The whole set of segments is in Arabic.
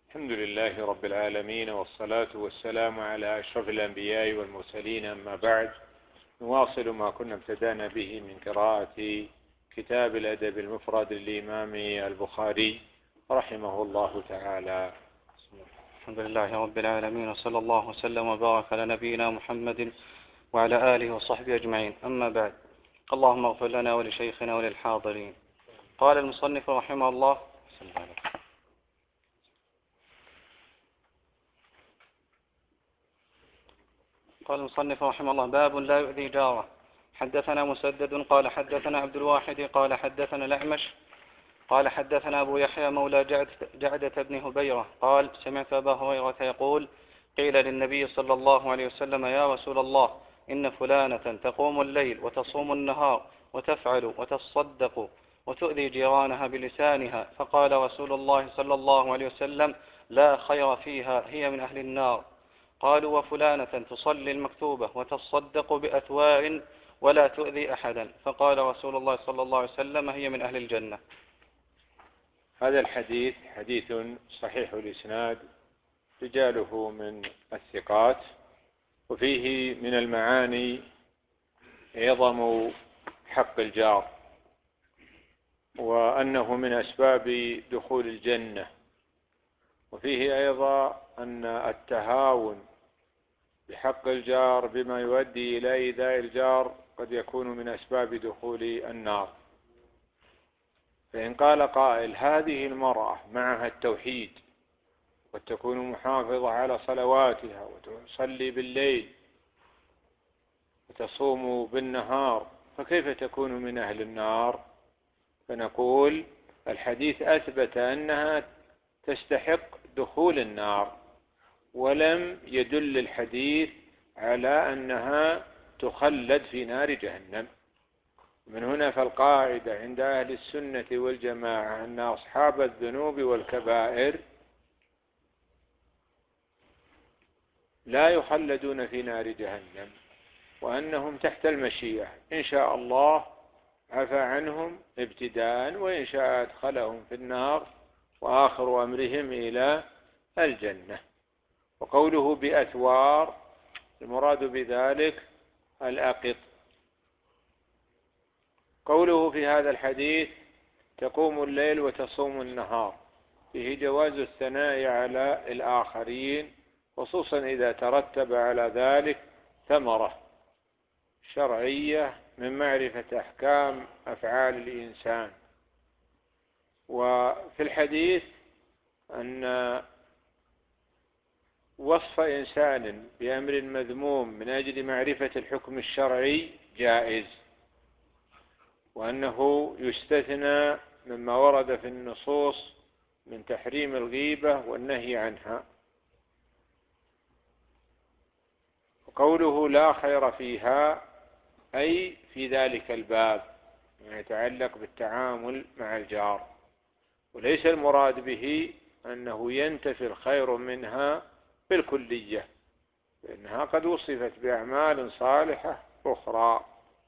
الحمد لله رب العالمين، والصلاة والسلام على أشرف الأنبياء والمرسلين. أما بعد، نواصل ما كنا ابتدأنا به من قراءة كتاب الأدب المفرد للإمام البخاري رحمه الله تعالى. الحمد لله رب العالمين، وصلى الله وسلم وبارك على نبينا محمد وعلى آله وصحبه أجمعين. أما بعد، اللهم اغفر لنا ولشيخنا وللحاضرين. قال المصنف رحمه الله: باب لا يؤذي جاره. حدثنا مسدد قال حدثنا عبد الواحد قال حدثنا الأعمش قال حدثنا أبو يحيى مولى جعدة بن هبيرة قال: سمعت أبا هريرة يقول: قيل للنبي صلى الله عليه وسلم: يا رسول الله، إن فلانة تقوم الليل وتصوم النهار وتفعل وتصدق وتؤذي جيرانها بلسانها. فقال رسول الله صلى الله عليه وسلم: لا خير فيها، هي من أهل النار. قالوا: وفلانة تصلي المكتوبة وتصدق بأثوار ولا تؤذي أحدا. فقال رسول الله صلى الله عليه وسلم: هي من أهل الجنة. هذا الحديث حديث صحيح الإسناد، رجاله من الثقات، وفيه من المعاني عظم حق الجار، وأنه من أسباب دخول الجنة. وفيه أيضا أن التهاون بحق الجار بما يؤدي إلى إيذاء الجار قد يكون من أسباب دخول النار. فإن قال قائل: هذه المرأة معها التوحيد وتكون محافظة على صلواتها وتصلي بالليل وتصوم بالنهار، فكيف تكون من أهل النار؟ فنقول: الحديث أثبت أنها تستحق دخول النار، ولم يدل الحديث على أنها تخلد في نار جهنم. من هنا فالقاعدة عند أهل السنة والجماعة أن أصحاب الذنوب والكبائر لا يخلدون في نار جهنم، وأنهم تحت المشيئة، إن شاء الله عفى عنهم ابتداء، وإن شاء أدخلهم في النار، وآخر أمرهم إلى الجنة. وقوله بأثوار، المراد بذلك الأقط. قوله في هذا الحديث: تقوم الليل وتصوم النهار، فيه جواز الثناء على الآخرين، خصوصا إذا ترتب على ذلك ثمرة شرعية من معرفة أحكام أفعال الإنسان. وفي الحديث أن وصف إنسان بأمر مذموم من أجل معرفة الحكم الشرعي جائز، وأنه يستثنى مما ورد في النصوص من تحريم الغيبة والنهي عنها. وقوله لا خير فيها، أي في ذلك الباب ما يتعلق بالتعامل مع الجار، وليس المراد به أنه ينتفي الخير منها بالكلية، لأنها قد وصفت بأعمال صالحة أخرى.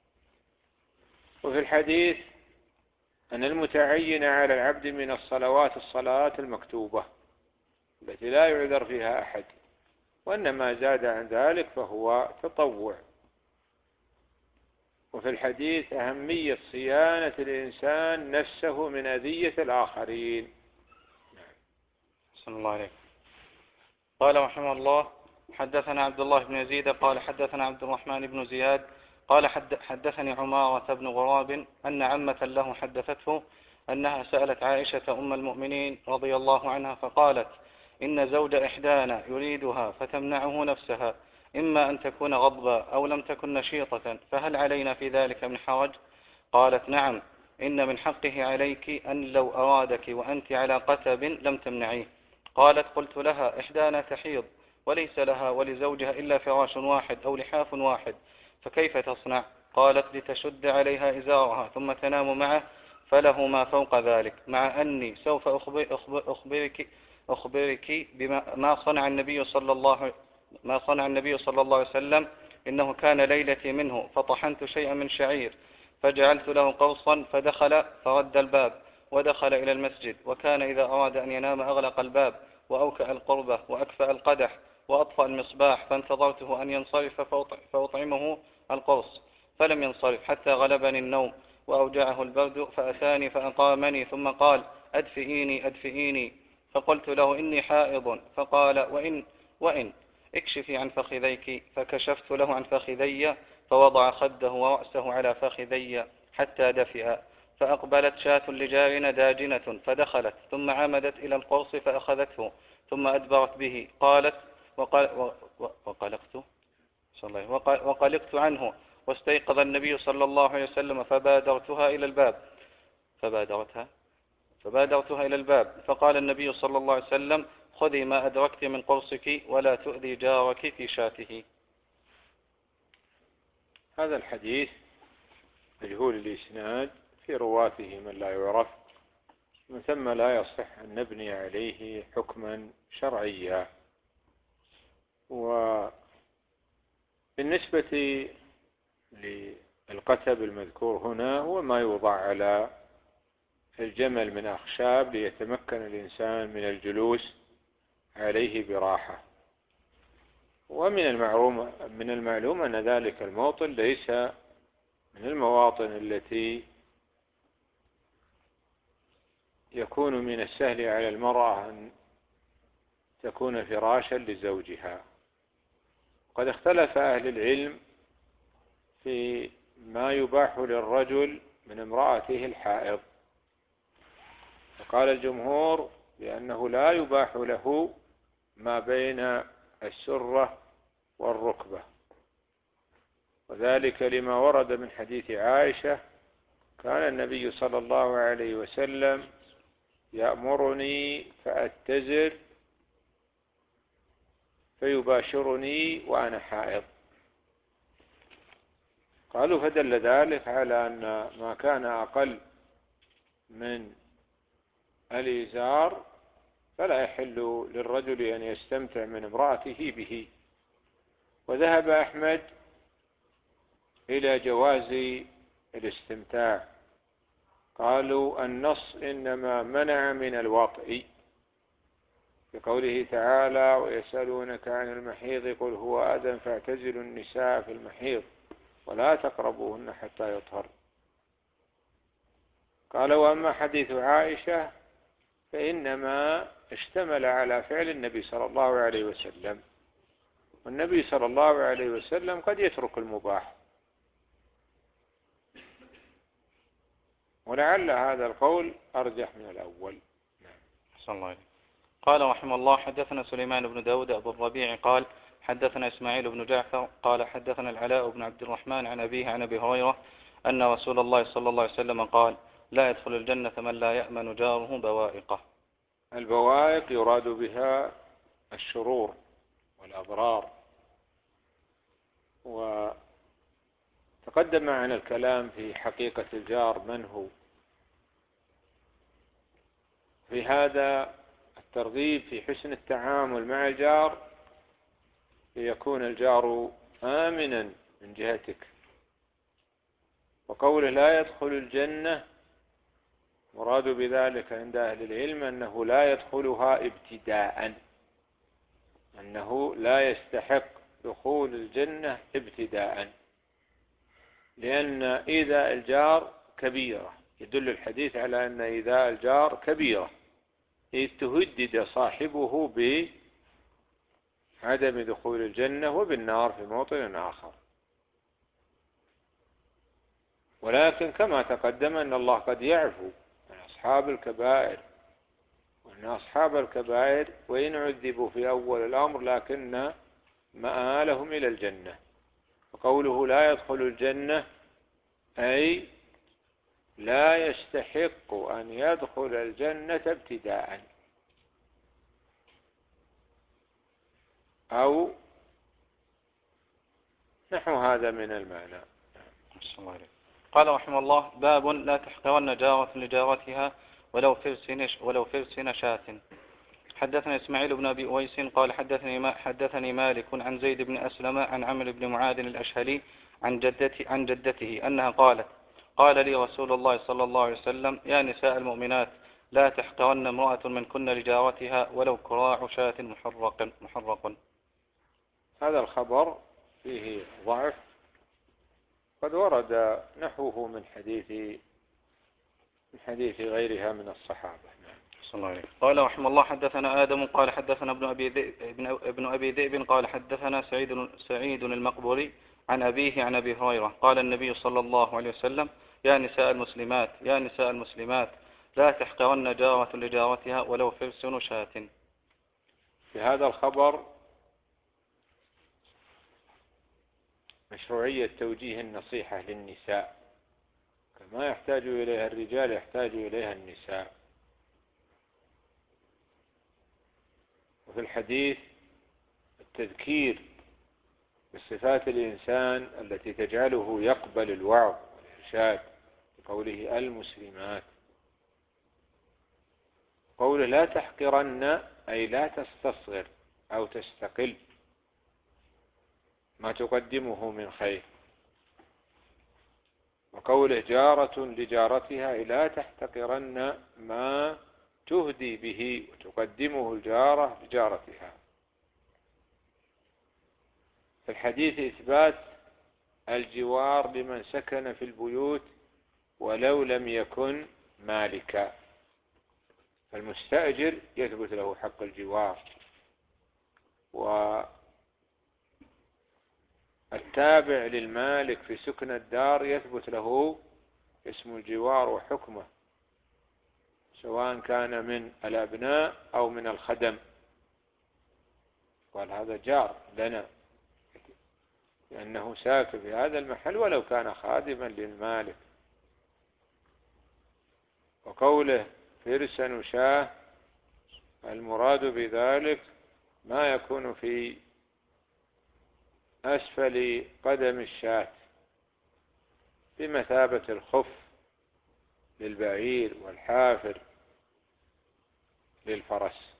وفي الحديث أن المتعين على العبد من الصلوات الصلاة المكتوبة التي لا يعذر فيها أحد، وأن ما زاد عن ذلك فهو تطوع. وفي الحديث أهمية صيانة الإنسان نفسه من أذية الآخرين. صلى الله عليه. قال رحمه الله: حدثنا عبد الله بن يزيد قال حدثنا عبد الرحمن بن زياد قال حدثني عمارة بن غراب أن عمة له حدثته أنها سألت عائشة أم المؤمنين رضي الله عنها فقالت: إن زوج إحدانا يريدها فتمنعه نفسها، إما أن تكون غضبا أو لم تكن نشيطة، فهل علينا في ذلك من حرج؟ قالت: نعم، إن من حقه عليك أن لو أرادك وأنت على قتب لم تمنعيه. قالت: قلت لها: إحدانا تحيض وليس لها ولزوجها إلا فراش واحد أو لحاف واحد، فكيف تصنع؟ قالت: لتشد عليها إزارها ثم تنام معه، فله ما فوق ذلك، مع أني سوف أخبرك بما صنع النبي صلى الله عليه وسلم. إنه كان ليلتي منه فطحنت شيئا من شعير فجعلت له قوصا فدخل فرد الباب ودخل إلى المسجد، وكان إذا أراد أن ينام أغلق الباب وأوكأ القربة وأكفأ القدح وأطفأ المصباح، فانتظرته أن ينصرف فأطعمه القرص، فلم ينصرف حتى غلبني النوم وأوجعه البرد، فأتاني فأقامني ثم قال: أدفئيني أدفئيني. فقلت له: إني حائض. فقال: وإن اكشفي عن فخذيك. فكشفت له عن فخذي، فوضع خده ورأسه على فخذي حتى دفئ. فأقبلت شاة لجارنا داجنة فدخلت، ثم عمدت إلى القرص فأخذته، ثم أدبرت به. قالت: وقلقت عنه، واستيقظ النبي صلى الله عليه وسلم فبادرتها إلى الباب، فقال النبي صلى الله عليه وسلم: خذي ما أدركت من قرصك ولا تؤذي جارك في شاته. هذا الحديث مجهول الإسناد، في رواته من لا يعرف، من ثم لا يصح أن نبني عليه حكما شرعيا. وبالنسبة للقتب المذكور هنا هو ما يوضع على الجمل من أخشاب ليتمكن الإنسان من الجلوس عليه براحة. ومن المعلوم أن ذلك الموطن ليس من المواطن التي يكون من السهل على المرأة أن تكون فراشا لزوجها. قد اختلف أهل العلم في ما يباح للرجل من امرأته الحائض، فقال الجمهور بأنه لا يباح له ما بين السرة والركبة، وذلك لما ورد من حديث عائشة: كان النبي صلى الله عليه وسلم يأمرني فأتزر فيباشرني وأنا حائض. قالوا فدل ذلك على أن ما كان أقل من الإزار فلا يحل للرجل أن يستمتع من امرأته به. وذهب أحمد إلى جواز الاستمتاع، قالوا النص إنما منع من الوطء، بقوله تعالى: ويسألونك عن المحيض قل هو أذى فاعتزلوا النساء في المحيض ولا تقربوهن حتى يطهر. قال: وأما حديث عائشة فإنما اشتمل على فعل النبي صلى الله عليه وسلم، والنبي صلى الله عليه وسلم قد يترك المباح، ولعل هذا القول أرجح من الأول. صلى الله عليه. قال رحمه الله: حدثنا سليمان بن داود أبو الربيع قال حدثنا إسماعيل بن جعفر قال حدثنا العلاء بن عبد الرحمن عن أبيه عن أبي هريرة أن رسول الله صلى الله عليه وسلم قال: لا يدخل الجنة من لا يأمن جاره بوائقه. البوائق يراد بها الشرور والأضرار. وتقدم معنا الكلام في حقيقة الجار من هو. في هذا الترغيب في حسن التعامل مع الجار ليكون الجار آمنا من جهتك. وقوله لا يدخل الجنة مراد بذلك عند أهل العلم أنه لا يدخلها ابتداء، أنه لا يستحق دخول الجنة ابتداء، لأن إيذاء الجار كبيرة، يدل الحديث على أن إيذاء الجار كبيرة، إذ تهدد صاحبه بعدم دخول الجنة وبالنار في موطن آخر. ولكن كما تقدم أن الله قد يعفو عن أصحاب الكبائر، وأن أصحاب الكبائر وإن عذبوا في أول الأمر لكن مآلهم إلى الجنة. وقوله لا يدخل الجنة أي لا يستحق أن يدخل الجنة ابتداء، أو نحو هذا من المعنى. قال رحمه الله: باب لا تحقرن جارة لجارتها ولو فرس نشاة. حدثنا إسماعيل بن أبي أويس قال حدثني مالك عن زيد بن أسلم عن عمرو بن معاذ الأشهلي عن جدته أنها قالت: قال لي رسول الله صلى الله عليه وسلم: يا نساء المؤمنات، لا تحقرن امرأة من كن لجارتها ولو كراع شاة محرق. هذا الخبر فيه ضعف، قد ورد نحوه من حديث غيرها من الصحابة. صلى الله عليه. قال رحمه الله حدثنا آدم قال حدثنا ابن أبي ذئب قال حدثنا سعيد المقبري عن أبيه عن أبي هريرة قال النبي صلى الله عليه وسلم يا نساء المسلمات لا تحقرن جارة لجارتها ولو فرس شاة. في هذا الخبر مشروعية توجيه النصيحة للنساء، كما يحتاج إليها الرجال يحتاج إليها النساء. وفي الحديث التذكير بصفات الإنسان التي تجعله يقبل الوعظ والإرشاد، بقوله المسلمات. قوله لا تحقرن أي لا تستصغر أو تستقل ما تقدمه من خير. وقوله جارة لجارتها أي لا تحتقرن ما تهدي به وتقدمه الجارة لجارتها. في الحديث إثبات الجوار لمن سكن في البيوت ولو لم يكن مالكا، فالمستأجر يثبت له حق الجوار، والتابع للمالك في سكن الدار يثبت له اسم الجوار وحكمه، سواء كان من الأبناء أو من الخدم. قال هذا جار لنا لأنه ساكن في هذا المحل ولو كان خادما للمالك. وقوله فرسا وشاه المراد بذلك ما يكون في أسفل قدم الشاة بمثابة الخف للبعير والحافر للفرس.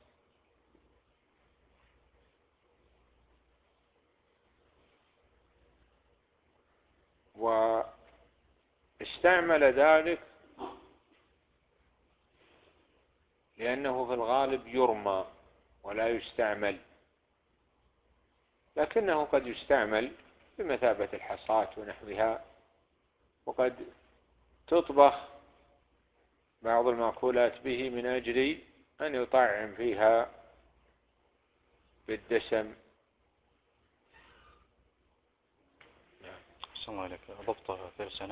واستعمل ذلك لأنه في الغالب يرمى ولا يستعمل، لكنه قد يستعمل بمثابة الحصاة ونحوها، وقد تطبخ بعض المأكولات به من أجل أن يطعم فيها بالدسم. صلى الله عليك. ضبط فرسنة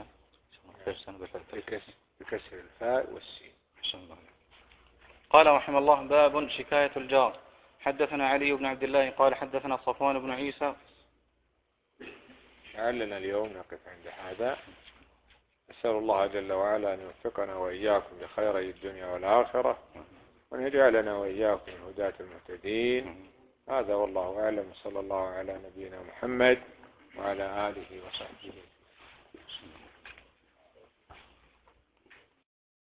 بكسر الفاء والسين. قال رحمه الله باب شكاية الجار. حدثنا علي بن عبد الله قال حدثنا صفوان بن عيسى. لعلنا اليوم نقف عند هذا. أسأل الله جل وعلا أن يوفقنا وإياكم لخيري الدنيا والآخرة، وأن يجعلنا وإياكم من هداة المهتدين. هذا والله أعلم، صلى الله على نبينا محمد وعلى آله وصحبه.